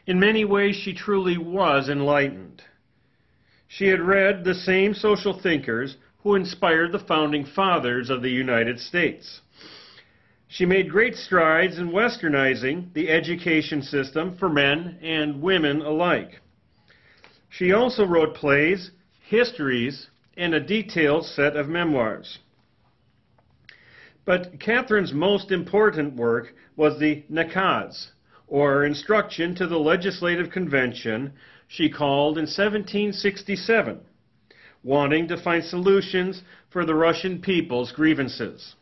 In many ways, she truly was enlightened. She had read the same social thinkers who inspired the founding fathers of the United States. She made great strides in westernizing the education system for men and women alike. She also wrote plays, histories, and a detailed set of memoirs. But Catherine's most important work was the Nakaz, or Instruction to the Legislative Convention, she called in 1767, wanting to find solutions for the Russian people's grievances.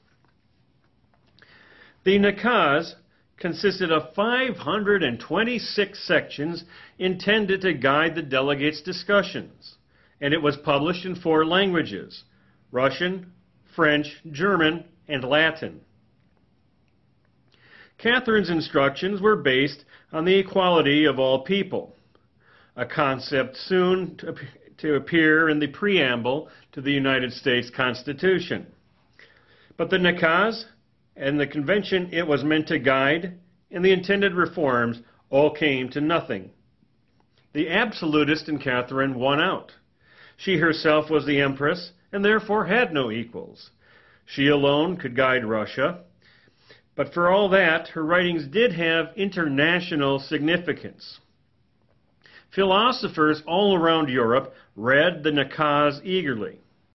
The Nakaz consisted of 526 sections intended to guide the delegates' discussions, and it was published in 4 languages: Russian, French, German, and Latin. Catherine's instructions were based on the equality of all people, a concept soon to appear in the preamble to the United States Constitution. But the Nakaz and the convention it was meant to guide and the intended reforms all came to nothing. The absolutist in Catherine won out. She herself was the empress and therefore had no equals. She alone could guide Russia. But for all that, her writings did have international significance. Philosophers all around Europe read the Nakaz eagerly.